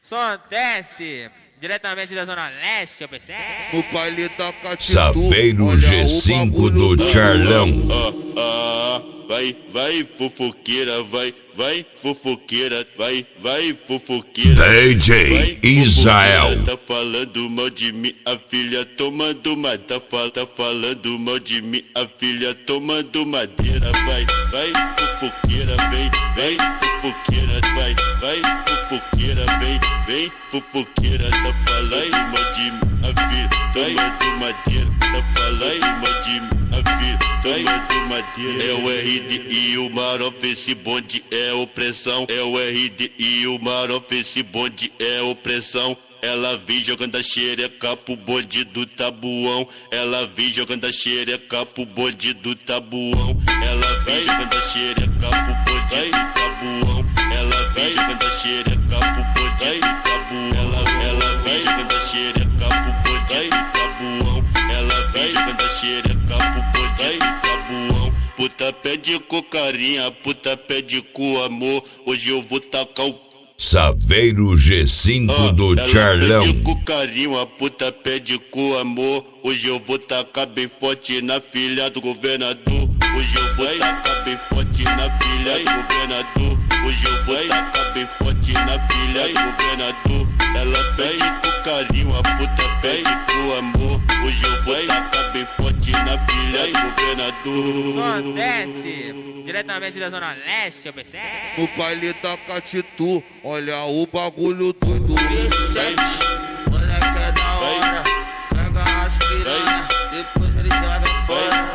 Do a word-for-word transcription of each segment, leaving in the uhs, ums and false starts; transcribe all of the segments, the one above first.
Som teste, diretamente da Zona Leste, eu pensei. O baile da Catitu, Saveiro G cinco do Charlão. Ah, ah, vai, vai, fofoqueira, vai, vai, fofoqueira, vai, vai, fofoqueira. D J Israel. Tá falando mal de mim, a filha tomando uma. Tá, fal, tá falando mal de mim, a filha tomando madeira. Vai, vai, fofoqueira, vem, vem, fofoqueira, vai, vai, fofoqueira, vem, vem, fofoqueira. Tá falando mal de mim, a filha tomando madeira. Tá falando mal de mim, a filha tomando madeira. É o R D e o Marof, esse bonde é opressão. É o R D e o Marof, esse bonde é opressão. Ela vem jogando a xereca pro bonde do tabuão. Ela vem jogando a xereca pro bonde do tabuão. Ela vem jogando a xereca pro bonde do tabuão. Ela vem jogando a xereca pro bonde do tabuão. Ela, ela vem jogando a xereca pro bonde do tabuão. Ela vem jogando a xereca pro bonde do tabuão. Puta pede com carinha, puta pede com amor. Hoje eu vou tacar o Saveiro G cinco ah, do Charlão. Pede com carinho, a puta pede com amor. Hoje eu vou tacar bem forte na filha do governador. Hoje eu vou tacar bem forte na filha do governador. Hoje eu vou tacar bem forte na filha do governador. Ela pede com carinho, a puta pede com amor. Hoje eu vou tacar bem forte na filha do governador. Som teste, diretamente da Zona Leste, eu pensei. O baile da Catitu, olha o bagulho doido. Vicente, moleque é da hora. Pega as piranha, depois ele joga fora.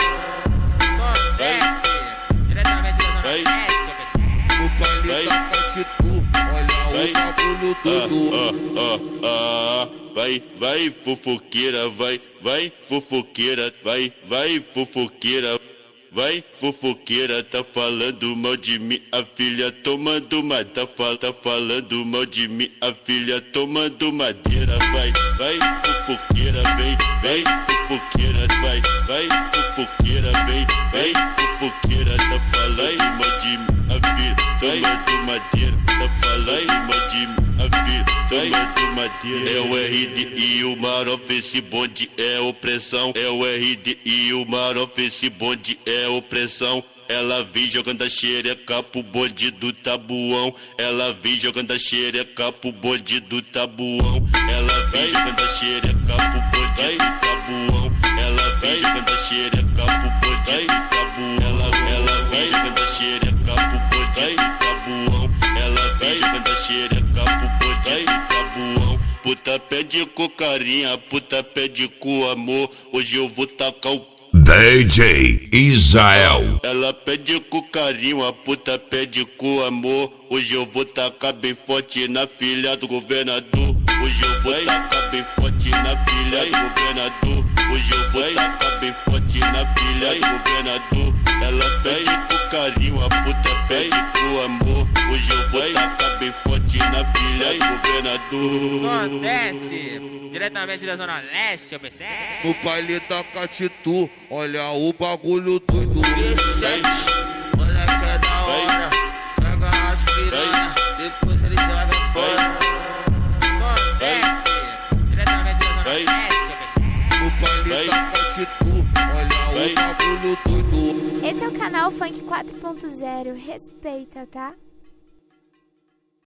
Som teste, diretamente da Zona Leste, eu pensei. O baile da Catitu, olha o bagulho doido. Ah, ah, ah, vai, vai, fofoqueira, vai, vai, fofoqueira, vai, vai, fofoqueira. Vai, fofoqueira, tá falando mal de mim, a filha tomando uma. Tá, fal, tá falando mal de mim, a filha tomando madeira. Vai, vai, fofoqueira, vem, vem, fofoqueira, vai, vai, fofoqueira, vem, vem, fofoqueira. Tá falando mal de mim, a filha tomando madeira. Tá falando mal de mim, a filha tomando madeira. É o R D e o Marof, esse bonde é opressão. É o R D e o Marof, esse bonde é opressão. Ela vem jogando a xereca pro bonde do tabuão. Ela vem jogando a xereca pro bonde do tabuão. Ela vem jogando a xereca pro bonde do tabuão. Ela vem jogando a xereca pro bonde do tabuão. Ela, ela vem jogando a xereca pro bonde do tabuão. Ela vem jogando a xereca pro bonde do tabuão. Puta pede com carinha, puta pede com amor. Hoje eu vou tacar o D J Israel. Ela pede com carinho, a puta pede com amor. Hoje eu vou tacar bem forte na filha do governador. Hoje eu vou tacar bem forte na filha do governador. Hoje eu vou tacar bem forte na filha do governador. Ela pede com carinho, a puta pede com amor. Hoje eu vou tacar bem forte na filha do governador. Som teste, diretamente da Zona Leste, eu pensei. O baile da Catitu, olha o bagulho doido. Vicente, moleque é da hora. Pega as piranha, depois ele joga fora. Som teste, diretamente da Zona Leste, eu pensei. O baile da Catitu, olha o bagulho doido. Esse é o canal Funk quatro ponto zero, respeita, tá?